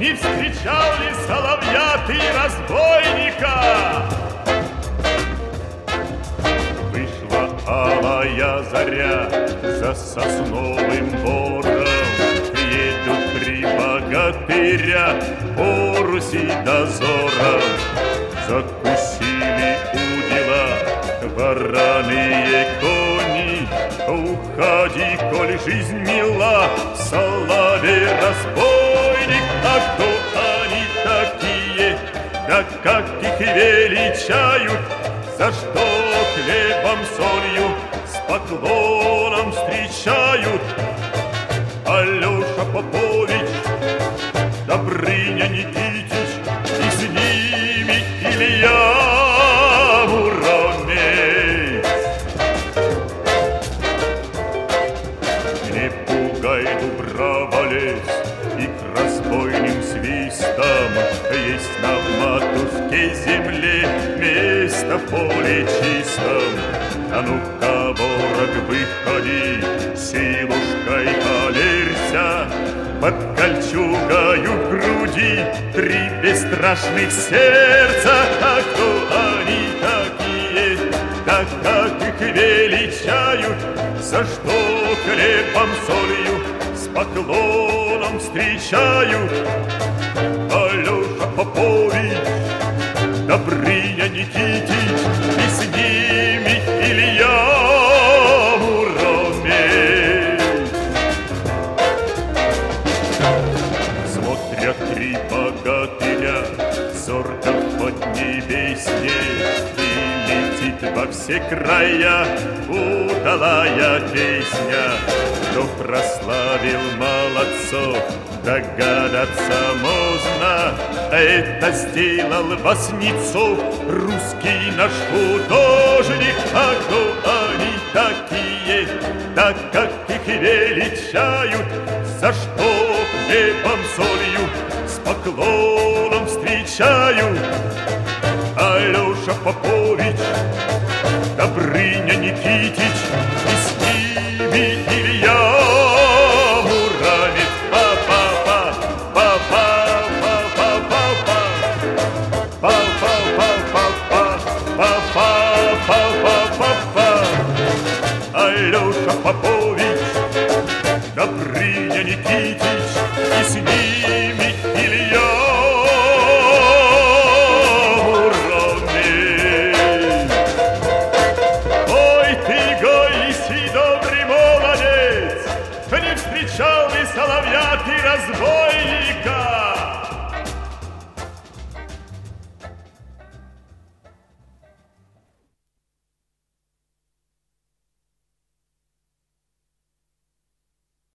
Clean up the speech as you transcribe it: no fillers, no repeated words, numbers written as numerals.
Не встречал ли соловья ты разбойника? Вышла алая заря за сосновым бором, едут три богатыря по Руси дозором. Закусили удила вороные кони. Уходи, коль жизнь мила, соловей-разбойник. А кто они такие, да как их величают? За что хлебом, солью с поклоном встречают? Алеша Попович, Добрыня Никитич, и с ними Илья Муромец. Не пугай, Дубрава, лес, и к разбойным свистам есть на матушке земле место в поле чистом. А ну-ка, ворог, выходи, силушкой полерься, под кольчугою в груди три бесстрашных сердца. А кто они такие, да как их величают? За что хлебом, солью с поклоном встречают? Алеша Попович, Добрыня Никитич, и с ними Илья Муромец. Смотрят три богатыря зорко в поднебесье, и летит во все края удалая песня. Кто прославил молодцов, догадаться можно, это сделал Васнецов, русский наш художник. А кто они такие, да как их величают? За что хлебом, солью с поклоном встречают? Алеша Попович, Добрыня Никитич, и с ними Илья Муромец. Па-па-па, па-па-па-па-па-па, па-па-па-па-па, па-па-па-па-па-па. Алеша Попович, Добрыня Никитич, и с ними Илья Муромец. Ой, ты, Гоиси, добрый молодец, не встречал ли соловья ты разбойника?